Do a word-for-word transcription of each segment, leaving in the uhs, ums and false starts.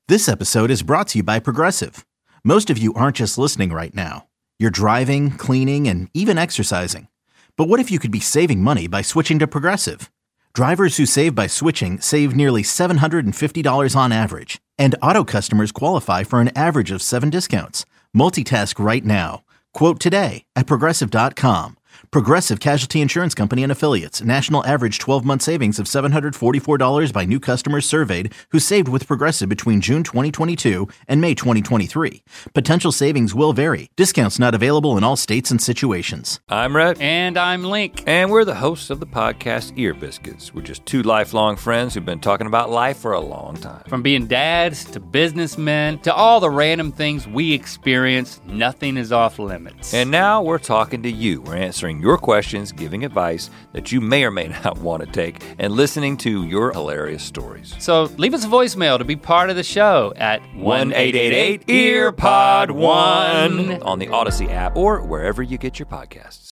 This episode is brought to you by Progressive. Most of you aren't just listening right now. You're driving, cleaning, and even exercising. But what if you could be saving money by switching to Progressive? Drivers who save by switching save nearly seven hundred fifty dollars on average. And auto customers qualify for an average of seven discounts. Multitask right now. Quote today at Progressive dot com. Progressive Casualty Insurance Company and Affiliates. National average twelve-month savings of seven hundred forty-four dollars by new customers surveyed who saved with Progressive between June twenty twenty-two and May twenty twenty-three. Potential savings will vary. Discounts not available in all states and situations. I'm Rhett. And I'm Link. And we're the hosts of the podcast Ear Biscuits. We're just two lifelong friends who've been talking about life for a long time. From being dads to businessmen to all the random things we experience, nothing is off limits. And now we're talking to you. We're answering your questions, giving advice that you may or may not want to take, and listening to your hilarious stories. So leave us a voicemail to be part of the show at one eight eight eight E A R P O D one on the Odyssey app or wherever you get your podcasts.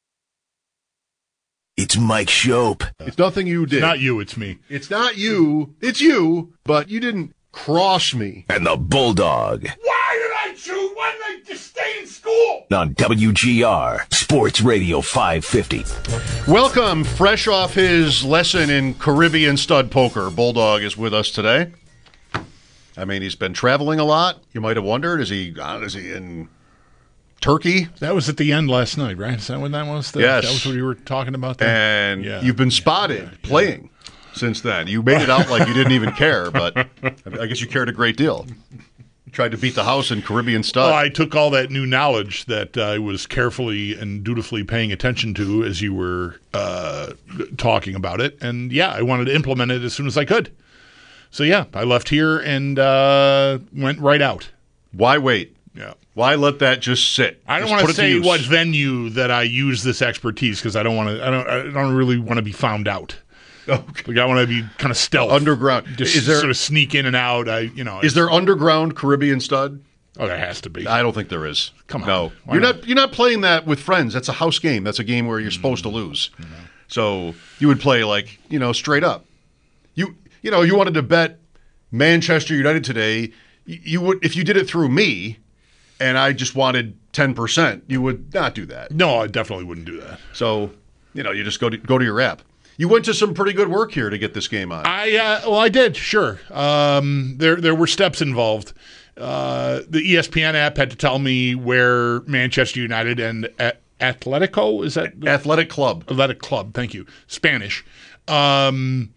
It's Mike Shope. It's nothing you did. It's not you, it's me. It's not you. It's you, but you didn't cross me. And the Bulldog. Why did I choose? Why did I just stay in school? On W G R, Sports Radio five fifty. Welcome, fresh off his lesson in Caribbean stud poker. Bulldog is with us today. I mean, he's been traveling a lot. You might have wondered, is he, uh, is he in Turkey? That was at the end last night, right? Is that what that was? The, Yes. That was what you were talking about there? And yeah. you've been spotted yeah. playing yeah. since then. You made it out like you didn't even care, but I guess you cared a great deal. You tried to beat the house in Caribbean stud. Well, I took all that new knowledge that I was carefully and dutifully paying attention to as you were uh, talking about it. And, yeah, I wanted to implement it as soon as I could. So, yeah, I left here and uh, went right out. Why wait? Yeah. Why let that just sit? I don't just want to say to what venue that I use this expertise because I don't want to. I don't. I don't really want to be found out. Okay. Like I want to be kind of stealth, underground. Just is there, sort of sneak in and out. I, you know. Is there underground Caribbean stud? Oh, there has to be. I don't think there is. Come on. No, Why you're not? not. You're not playing that with friends. That's a house game. That's a game where you're mm-hmm. supposed to lose. Mm-hmm. So you would play like you know straight up. You you know you wanted to bet Manchester United today. You, you would if you did it through me. And I just wanted ten percent, you would not do that. No, I definitely wouldn't do that. So, you know, you just go to, go to your app. You went to some pretty good work here to get this game on. I uh, well, I did, sure. Um, there there were steps involved. Uh, the E S P N app had to tell me where Manchester United and a- Atletico, is that? The- Athletic Club. Athletic Club, thank you. Spanish. Um,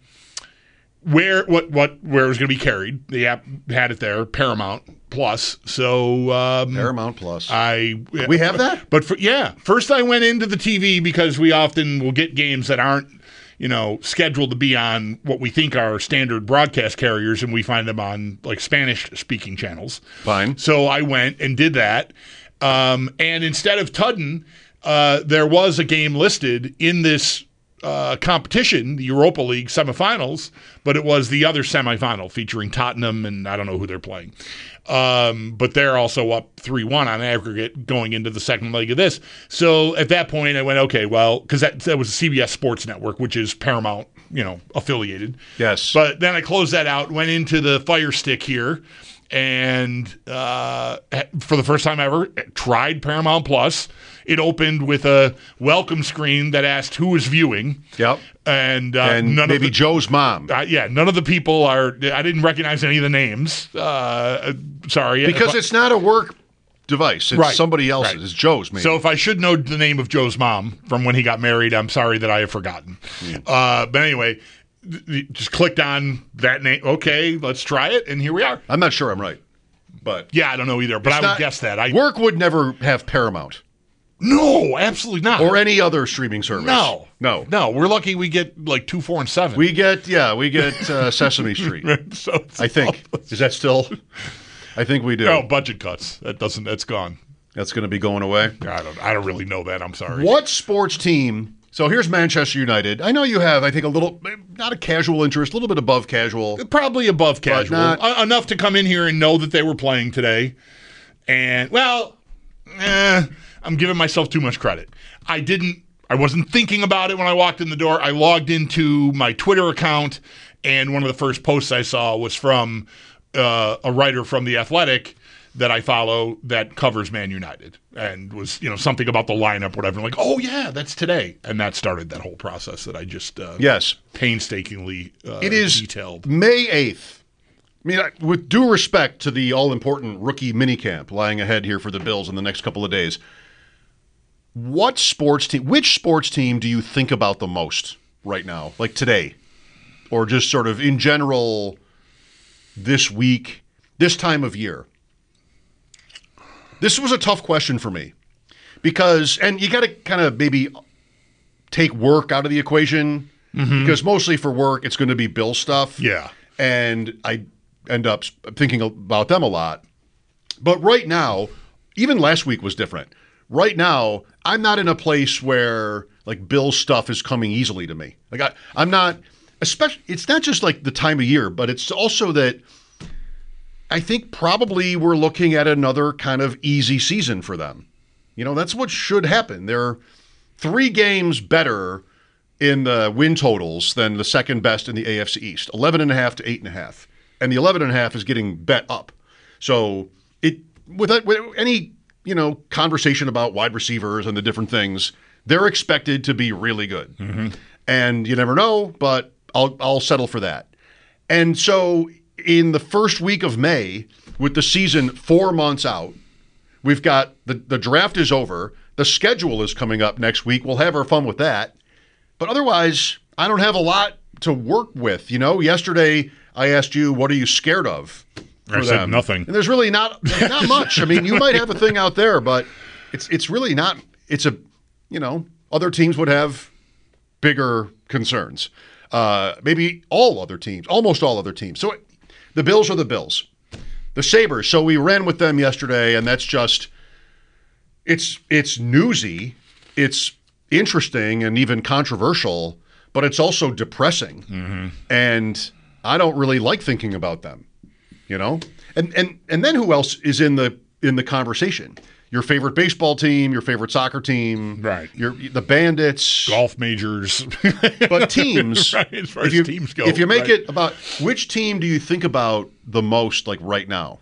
where what what where it was going to be carried. The app had it there, Paramount Plus. So um, Paramount Plus. I we have that. But for, yeah, first I went into the T V because we often will get games that aren't you know scheduled to be on what we think are standard broadcast carriers, and we find them on like Spanish speaking channels. Fine. So I went and did that, um, and instead of Tudden, uh, there was a game listed in this. Uh, competition, the Europa League semifinals, but it was the other semifinal featuring Tottenham and I don't know who they're playing. Um, but they're also up three one on aggregate going into the second leg of this. So at that point I went, okay, well, because that, that was a C B S Sports Network, which is Paramount, you know, affiliated. Yes. But then I closed that out, went into the Fire Stick here, and uh, for the first time ever, tried Paramount Plus. It opened with a welcome screen that asked who was viewing. Yep. And, uh, and none maybe of the, Joe's mom. Uh, yeah, none of the people are, I didn't recognize any of the names. Uh, sorry. Because I, it's not a work device. It's right, somebody else's. Right. It's Joe's, maybe. So if I should know the name of Joe's mom from when he got married, I'm sorry that I have forgotten. Mm. Uh, but anyway, just clicked on that name. Okay, let's try it. And here we are. I'm not sure I'm right. But yeah, I don't know either, but I would not, guess that. I, work would never have Paramount. No, absolutely not. Or any other streaming service. No. No. No, we're lucky we get like two, four, and seven. We get, yeah, we get uh, Sesame Street. so I think. Is that still? I think we do. No, budget cuts. That doesn't, that's gone. That's going to be going away? I don't I don't really know that. I'm sorry. What sports team? So here's Manchester United. I know you have, I think, a little, not a casual interest, a little bit above casual. Probably above casual. Not, uh, enough to come in here and know that they were playing today. And, well, eh, I'm giving myself too much credit. I didn't, I wasn't thinking about it when I walked in the door. I logged into my Twitter account, and one of the first posts I saw was from uh, a writer from The Athletic that I follow that covers Man United, and was, you know, something about the lineup, whatever. I'm like, oh yeah, that's today, and that started that whole process that I just uh, yes painstakingly uh, it is detailed. May eighth. I mean, with due respect to the all-important rookie minicamp lying ahead here for the Bills in the next couple of days, what sports team, which sports team do you think about the most right now, like today, or just sort of in general this week, this time of year? This was a tough question for me because, and you got to kind of maybe take work out of the equation mm-hmm. because mostly for work, it's going to be Bill stuff. Yeah. And I end up thinking about them a lot. But right now, even last week was different. Right now, I'm not in a place where like Bill stuff is coming easily to me. Like I, I'm not, especially, it's not just like the time of year, but it's also that I think probably we're looking at another kind of easy season for them. You know, that's what should happen. They're three games better in the win totals than the second best in the A F C East, eleven and a half to eight and a half. And the eleven and a half is getting bet up. So it, with, with any, you know, conversation about wide receivers and the different things, they're expected to be really good. Mm-hmm. And you never know, but I'll, I'll settle for that. And so in the first week of May, with the season four months out, we've got the, the draft is over. The schedule is coming up next week. We'll have our fun with that. But otherwise, I don't have a lot to work with. You know, yesterday I asked you, what are you scared of? I said them? nothing. And there's really not not much. I mean, you might have a thing out there, but it's it's really not. It's a, you know, other teams would have bigger concerns. Uh, maybe all other teams, almost all other teams. So the Bills are the Bills. The Sabres, so we ran with them yesterday, and that's just, it's it's newsy, it's interesting and even controversial, but it's also depressing. Mm-hmm. And I don't really like thinking about them, you know? And and and then who else is in the in the conversation? Your favorite baseball team, your favorite soccer team, right? Your the Bandits, golf majors, but teams. Right, as far if you, as teams go, if you make right. it about which team do you think about the most, like right now?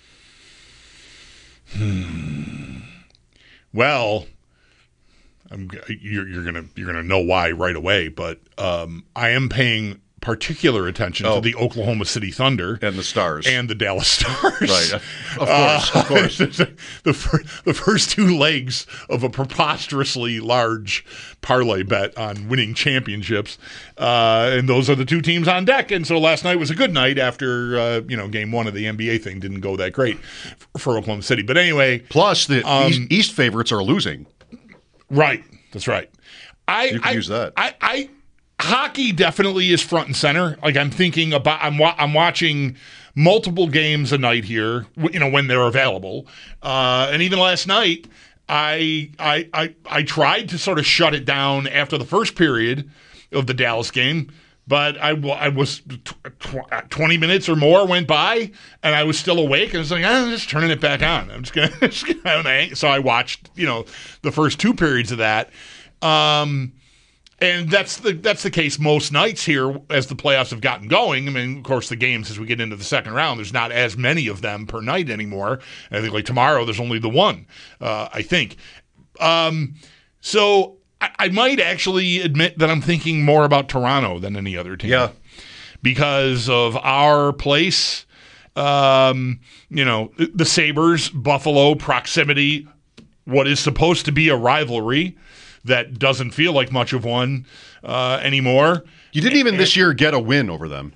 Hmm. Well, I'm, you're, you're gonna you're gonna know why right away, but um, I am paying particular attention oh. to the Oklahoma City Thunder and the Stars and the Dallas Stars. Right, of course, uh, of course. the, fir- the first two legs of a preposterously large parlay bet on winning championships, uh, and those are the two teams on deck. And so last night was a good night after uh, you know game one of the N B A thing didn't go that great for, for Oklahoma City. But anyway, plus the um, East, East favorites are losing. Right, that's right. I you can I, use that. I. I Hockey definitely is front and center. Like I'm thinking about, I'm wa- I'm watching multiple games a night here, you know, when they're available. Uh, and even last night, I, I I I tried to sort of shut it down after the first period of the Dallas game, but I, I was twenty minutes or more went by, and I was still awake. And I was like, I'm just turning it back on. I'm just gonna. Just gonna so I watched, you know, the first two periods of that. Um, And that's the that's the case most nights here as the playoffs have gotten going. I mean, of course, the games as we get into the second round, there's not as many of them per night anymore. I think like tomorrow, there's only the one, uh, I think. Um, so I, I might actually admit that I'm thinking more about Toronto than any other team. Yeah. Because of our place, um, you know, the Sabres, Buffalo, proximity, what is supposed to be a rivalry that doesn't feel like much of one uh, anymore. You didn't even this year get a win over them.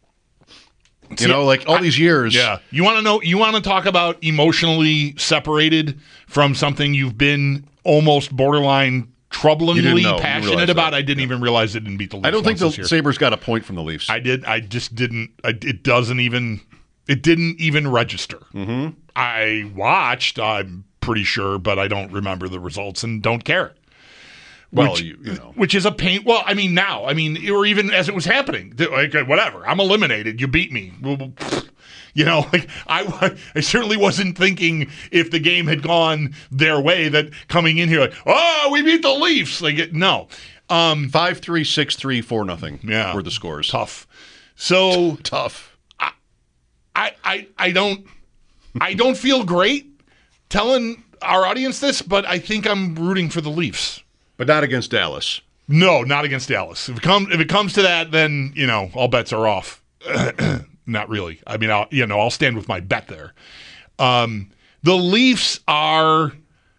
You know, like all these years. Yeah. You want to know, you want to talk about emotionally separated from something you've been almost borderline troublingly passionate about? That. I didn't yeah. even realize it didn't beat the Leafs. I don't think the year. Sabres got a point from the Leafs. I did. I just didn't. I, it doesn't even, it didn't even register. Mm-hmm. I watched, I'm pretty sure, but I don't remember the results and don't care. Well, which, you, you know. which is a pain. Well, I mean, now, I mean, or even as it was happening, like, whatever. I'm eliminated. You beat me. You know, like I, I certainly wasn't thinking if the game had gone their way that coming in here, like, oh, we beat the Leafs. Like, it, no. Um, Five, three, six, three, four, nothing. Yeah, were the scores. Tough. So tough. I, I, I, I don't I don't feel great telling our audience this, but I think I'm rooting for the Leafs. But not against Dallas. No, not against Dallas. If it comes if it comes to that, then you know all bets are off. Not really. I mean, I'll you know I'll stand with my bet there. Um, the Leafs are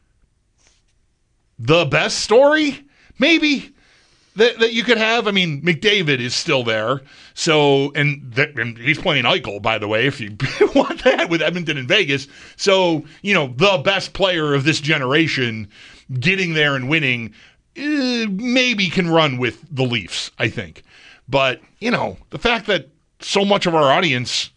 the best story, maybe that that you could have. I mean, McDavid is still there, so and, th- and he's playing Eichel, by the way. If you want that with Edmonton and Vegas, so you know the best player of this generation getting there and winning. Uh, maybe can run with the Leafs, I think. But, you know, the fact that so much of our audience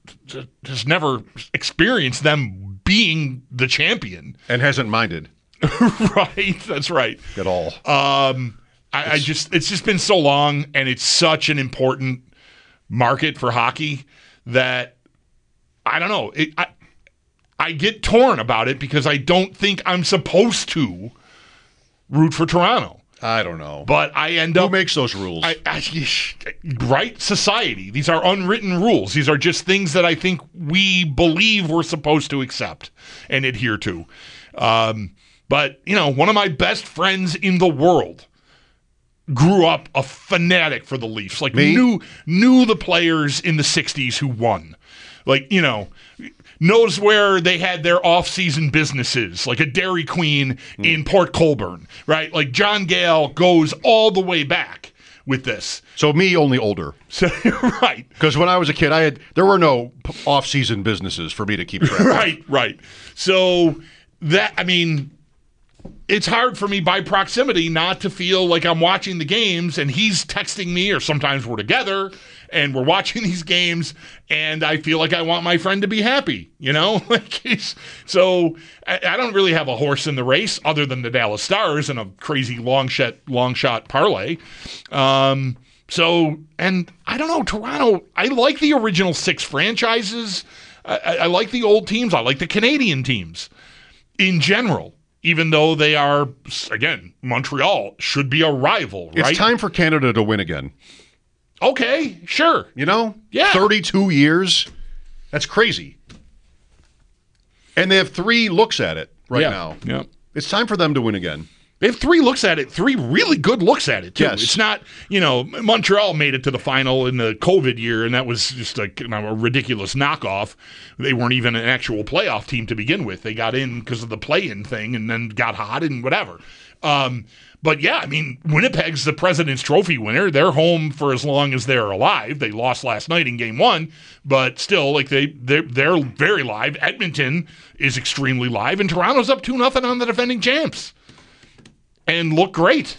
has never experienced them being the champion. And hasn't minded. Right, that's right. At all. Um, I, I just, it's just been so long, and it's such an important market for hockey that, I don't know, it, I, I get torn about it because I don't think I'm supposed to root for Toronto. I don't know. But I end Who up... Who makes those rules? I, I, right? Society. These are unwritten rules. These are just things that I think we believe we're supposed to accept and adhere to. Um, but, you know, one of my best friends in the world grew up a fanatic for the Leafs. Like, Me? knew knew the players in the sixties who won. Like, you know... knows where they had their off-season businesses, like a Dairy Queen mm. in Port Colborne, right? Like John Gale goes all the way back with this. So me, only older. So, right. Because when I was a kid, I had there were no off-season businesses for me to keep track of. Right, right. So that, I mean, it's hard for me by proximity not to feel like I'm watching the games and he's texting me, or sometimes we're together and we're watching these games, and I feel like I want my friend to be happy, you know? Like he's, so I, I don't really have a horse in the race other than the Dallas Stars and a crazy long shot, long shot parlay. Um, so, and I don't know, Toronto, I like the original six franchises. I, I like the old teams. I like the Canadian teams in general. Even though they are, again, Montreal should be a rival, right? It's time for Canada to win again. Okay, sure. You know? Yeah. thirty-two years. That's crazy. And they have three looks at it right yeah. now. Yeah. It's time for them to win again. They have three looks at it, three really good looks at it, too. Yes. It's not, you know, Montreal made it to the final in the COVID year, and that was just a, you know, a ridiculous knockoff. They weren't even an actual playoff team to begin with. They got in because of the play-in thing and then got hot and whatever. Um, but, yeah, I mean, Winnipeg's the President's Trophy winner. They're home for as long as they're alive. They lost last night in game one, but still, like, they, they're, they're very live. Edmonton is extremely live, and Toronto's up two nothing on the defending champs. And look great.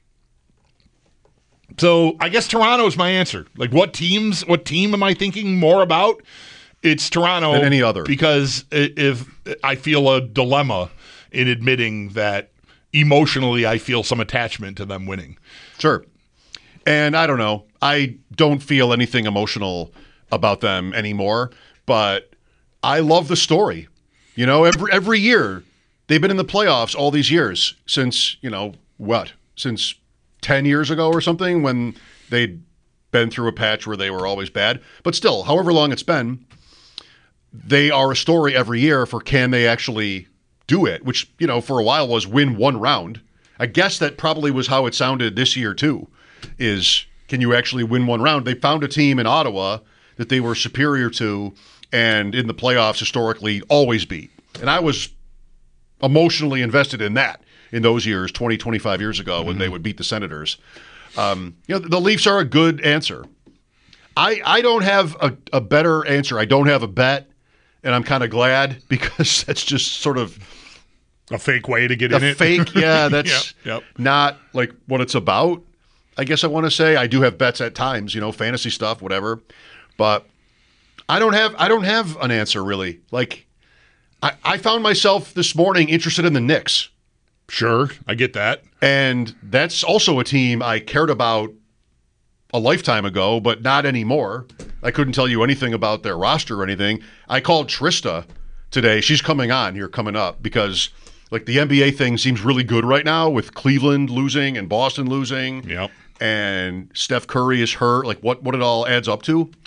So I guess Toronto is my answer. Like, what teams, what team am I thinking more about? It's Toronto than any other. Because if I feel a dilemma in admitting that emotionally I feel some attachment to them winning. Sure. And I don't know. I don't feel anything emotional about them anymore, but I love the story. You know, every every year. They've been in the playoffs all these years since, you know, what? Since ten years ago or something, when they'd been through a patch where they were always bad. But still, however long it's been, they are a story every year for can they actually do it, which, you know, for a while was win one round. I guess that probably was how it sounded this year too, is can you actually win one round? They found a team in Ottawa that they were superior to and in the playoffs historically always beat. And I was emotionally invested in that in those years, twenty, twenty-five years ago, when mm-hmm. they would beat the Senators. Um, you know, the Leafs are a good answer. I I don't have a, a better answer. I don't have a bet, and I'm kind of glad because that's just sort of a fake way to get a in it. Fake, yeah, that's yep, yep. not like what it's about. I guess I want to say I do have bets at times, you know, fantasy stuff, whatever. But I don't have I don't have an answer really. Like. I, I found myself this morning interested in the Knicks. Sure, I get that. And that's also a team I cared about a lifetime ago, but not anymore. I couldn't tell you anything about their roster or anything. I called Trista today. She's coming on here, coming up, because like the N B A thing seems really good right now with Cleveland losing and Boston losing. Yep. And Steph Curry is hurt. Like what, what it all adds up to.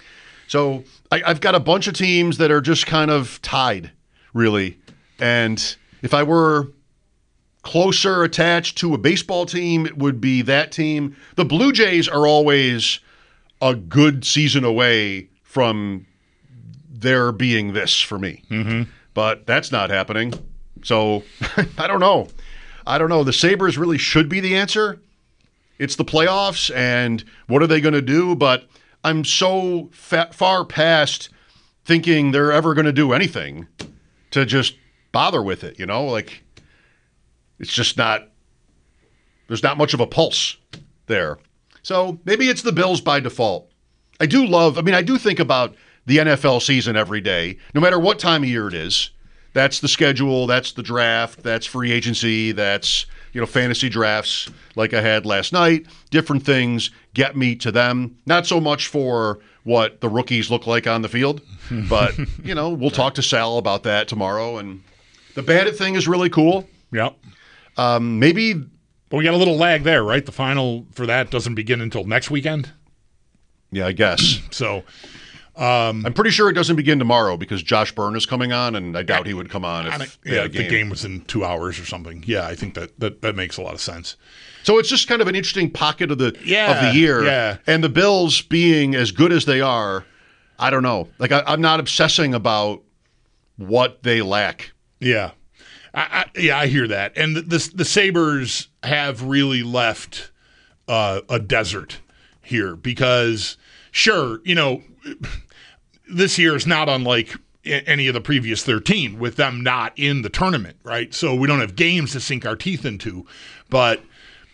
So I, I've got a bunch of teams that are just kind of tied, really. And if I were closer attached to a baseball team, it would be that team. The Blue Jays are always a good season away from there being this for me. Mm-hmm. But that's not happening. So I don't know. I don't know. The Sabres really should be the answer. It's the playoffs, and what are they going to do? But I'm so fa- far past thinking they're ever going to do anything to just bother with it, you know? Like, it's just not, there's not much of a pulse there. So maybe it's the Bills by default. I do love, I mean, I do think about the N F L season every day, no matter what time of year it is. That's the schedule, that's the draft, that's free agency, that's, you know, fantasy drafts like I had last night. Different things get me to them. Not so much for what the rookies look like on the field, but, you know, we'll talk to Sal about that tomorrow. And the Bandit thing is really cool. Yep. Um, maybe. But we got a little lag there, right? The final for that doesn't begin until next weekend. Yeah, I guess. So. Um, I'm pretty sure it doesn't begin tomorrow because Josh Byrne is coming on, and I doubt he would come on if I, they yeah, had a game. the game was in two hours or something. Yeah, I think that, that, that makes a lot of sense. So it's just kind of an interesting pocket of the yeah, of the year. Yeah. And the Bills being as good as they are, I don't know. Like I, I'm not obsessing about what they lack. Yeah, I, I, yeah, I hear that. And the the, the Sabres have really left uh, a desert here because, sure, you know, this year is not unlike any of the previous thirteen with them not in the tournament, right? So we don't have games to sink our teeth into. But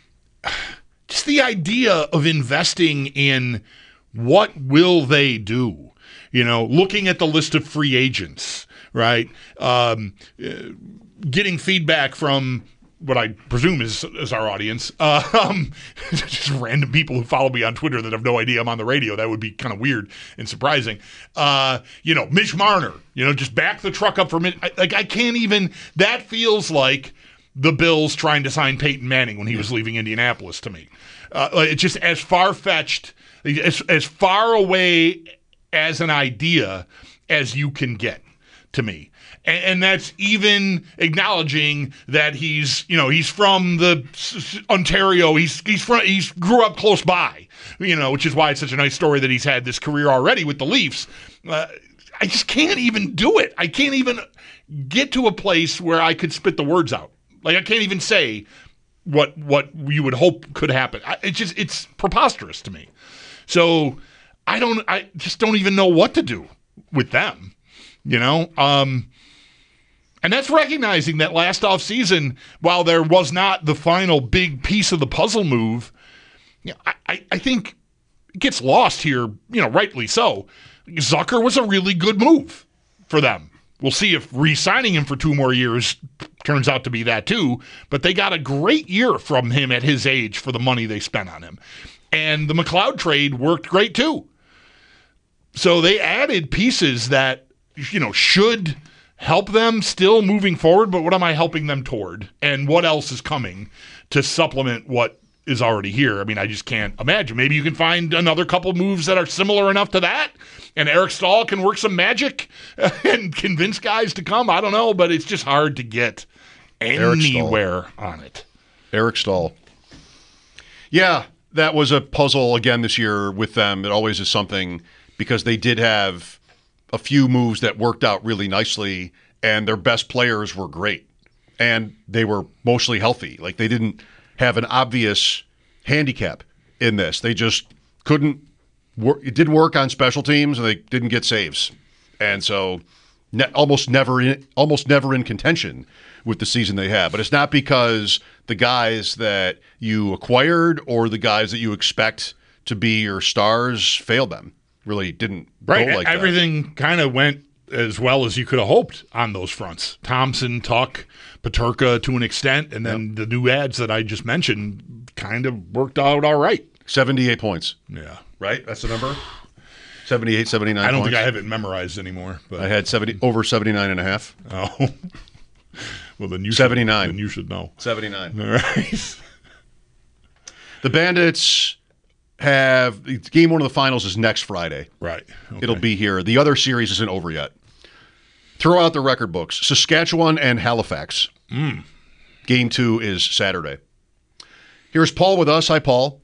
just the idea of investing in what will they do, you know, looking at the list of free agents, right? Um, uh, getting feedback from what I presume is, is our audience, uh, um, just random people who follow me on Twitter that have no idea I'm on the radio. That would be kind of weird and surprising. Uh, you know, Mitch Marner, you know, just back the truck up for Mitch. I, like, I can't even, that feels like the Bills trying to sign Peyton Manning when he was leaving Indianapolis to me. Uh, it's just as far-fetched, as, as far away as an idea as you can get to me. And, and that's even acknowledging that he's, you know, he's from the Ontario. He's he's from he's grew up close by, you know, which is why it's such a nice story that he's had this career already with the Leafs. Uh, I just can't even do it. I can't even get to a place where I could spit the words out. Like I can't even say what what you would hope could happen. I, it's just it's preposterous to me. So I don't. I just don't even know what to do with them. You know. Um, And that's recognizing that last offseason, while there was not the final big piece of the puzzle move, you know, I, I think it gets lost here, you know, rightly so. Zucker was a really good move for them. We'll see if re-signing him for two more years turns out to be that too, but they got a great year from him at his age for the money they spent on him. And the McLeod trade worked great too. So they added pieces that, you know, should help them still moving forward, but what am I helping them toward? And what else is coming to supplement what is already here? I mean, I just can't imagine. Maybe you can find another couple moves that are similar enough to that, and Eric Stahl can work some magic and convince guys to come. I don't know, but it's just hard to get anywhere on it. Eric Stahl. Yeah, that was a puzzle again this year with them. It always is something because they did have a few moves that worked out really nicely, and their best players were great, and they were mostly healthy. Like they didn't have an obvious handicap in this. They just couldn't work. It didn't work on special teams, and they didn't get saves, and so ne- almost never, in, almost never in contention with the season they had. But it's not because the guys that you acquired or the guys that you expect to be your stars failed them. Really didn't right. go like Everything kind of went as well as you could have hoped on those fronts. Thompson, Tuck, Peterka to an extent, and then yep. the new ads that I just mentioned kind of worked out all right. seventy-eight points. Yeah. Right? That's the number? seventy-eight, seventy-nine I don't points. think I have it memorized anymore. But I had seventy over seventy-nine and a half. Oh. Well, then you seventy-nine. Should, then you should know. seventy-nine. All right. The Bandits have game one of the finals is next Friday. Right. Okay. It'll be here. The other series isn't over yet. Throw out the record books. Saskatchewan and Halifax. Mm. Game two is Saturday. Here's Paul with us. Hi, Paul.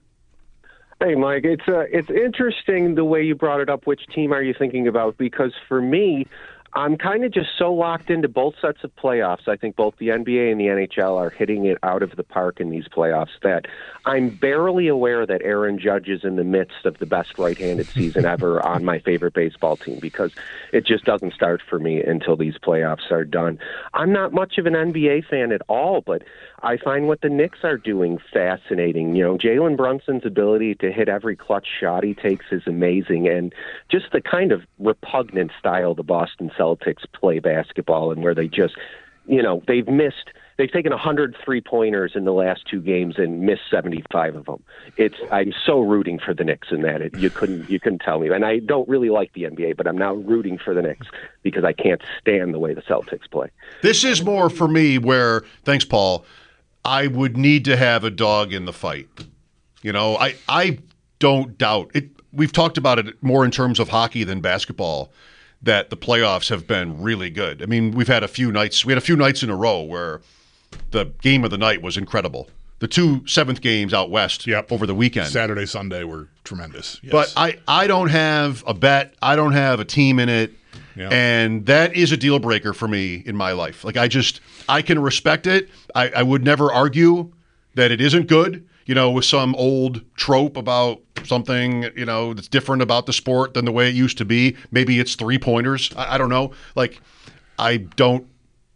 Hey, Mike. It's uh, it's interesting the way you brought it up. Which team are you thinking about? Because for me, I'm kind of just so locked into both sets of playoffs. I think both the N B A and the N H L are hitting it out of the park in these playoffs that I'm barely aware that Aaron Judge is in the midst of the best right-handed season ever on my favorite baseball team, because it just doesn't start for me until these playoffs are done. I'm not much of an N B A fan at all, but I find what the Knicks are doing fascinating. You know, Jalen Brunson's ability to hit every clutch shot he takes is amazing, and just the kind of repugnant style the Boston Celtics play basketball, and where they just, you know, they've missed, they've taken one hundred three-pointers in the last two games and missed seventy-five of them. It's, I'm so rooting for the Knicks in that. It, you couldn't, you couldn't tell me. And I don't really like the N B A, but I'm now rooting for the Knicks because I can't stand the way the Celtics play. This is more for me where, thanks, Paul, I would need to have a dog in the fight. You know, I, I don't doubt it. We've talked about it more in terms of hockey than basketball, that the playoffs have been really good. I mean, we've had a few nights, we had a few nights in a row where the game of the night was incredible. The two seventh games out west yep. over the weekend. Saturday, Sunday were tremendous. Yes. But I, I don't have a bet. I don't have a team in it. Yeah. And that is a deal breaker for me in my life. Like, I just, I can respect it. I, I would never argue that it isn't good, you know, with some old trope about something, you know, that's different about the sport than the way it used to be. Maybe it's three-pointers. I, I don't know. Like, I don't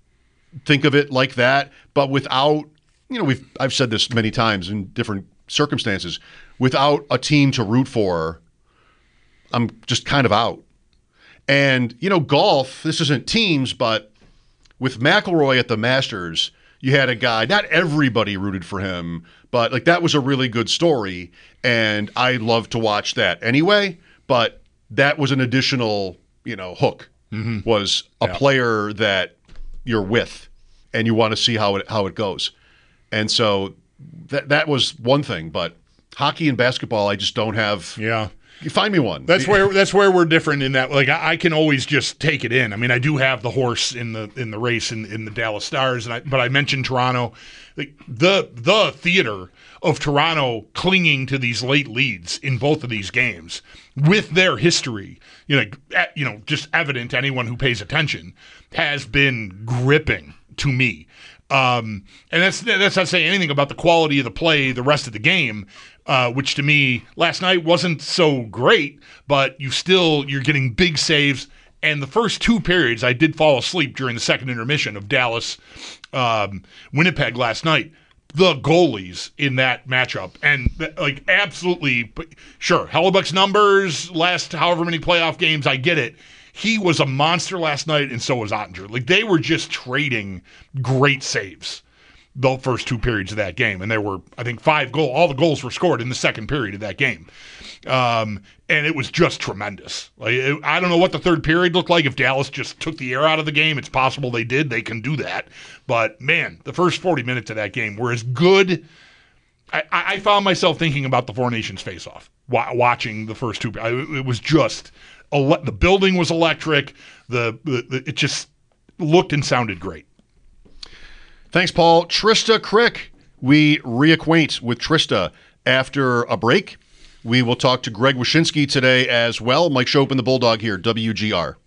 think of it like that. But without, you know, we've I've said this many times in different circumstances, without a team to root for, I'm just kind of out. And, you know, golf, this isn't teams, but with McIlroy at the Masters, you had a guy, not everybody rooted for him, but like that was a really good story. And I love to watch that anyway, but that was an additional, you know, hook, mm-hmm. was a yeah. player that you're with and you want to see how it, how it goes. And so that, that was one thing, but hockey and basketball, I just don't have. Yeah. You find me one. That's where that's where we're different in that. Like I, I can always just take it in. I mean, I do have the horse in the in the race in, in the Dallas Stars, and I, but I mentioned Toronto, like the the theater of Toronto clinging to these late leads in both of these games with their history. You know, you know, just evident to anyone who pays attention, has been gripping to me. Um, and that's that's not saying anything about the quality of the play the rest of the game. Uh, which to me last night wasn't so great, but you still, you're getting big saves. And the first two periods, I did fall asleep during the second intermission of Dallas, um, Winnipeg last night. The goalies in that matchup, and like absolutely, sure, Hellebuck's numbers, last however many playoff games, I get it. He was a monster last night, and so was Ottinger. Like they were just trading great saves the first two periods of that game. And there were, I think, five goals. All the goals were scored in the second period of that game. Um, and it was just tremendous. Like it, I don't know what the third period looked like. If Dallas just took the air out of the game, it's possible they did. They can do that. But, man, the first forty minutes of that game were as good. I, I found myself thinking about the Four Nations face-off, watching the first two. It was just, the building was electric. The, the It just looked and sounded great. Thanks, Paul. Trista Crick. We reacquaint with Trista after a break. We will talk to Greg Wyshynski today as well. Mike Schopen, the Bulldog here, W G R.